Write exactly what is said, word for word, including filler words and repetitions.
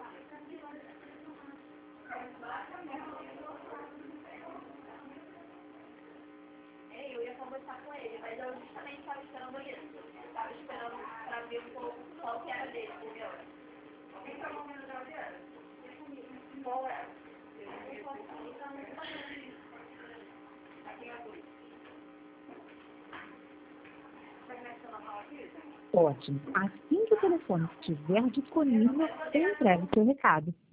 É, eu ia conversar com ele, mas eu justamente estava esperando ele. Estava esperando para ver um pouco qual que era dele, entendeu? Alguém está morrendo de audiência? Qual é? Aqui é a luz. Está começando a falar aqui? Ótimo. Assim que o telefone estiver disponível, eu entrego o seu recado.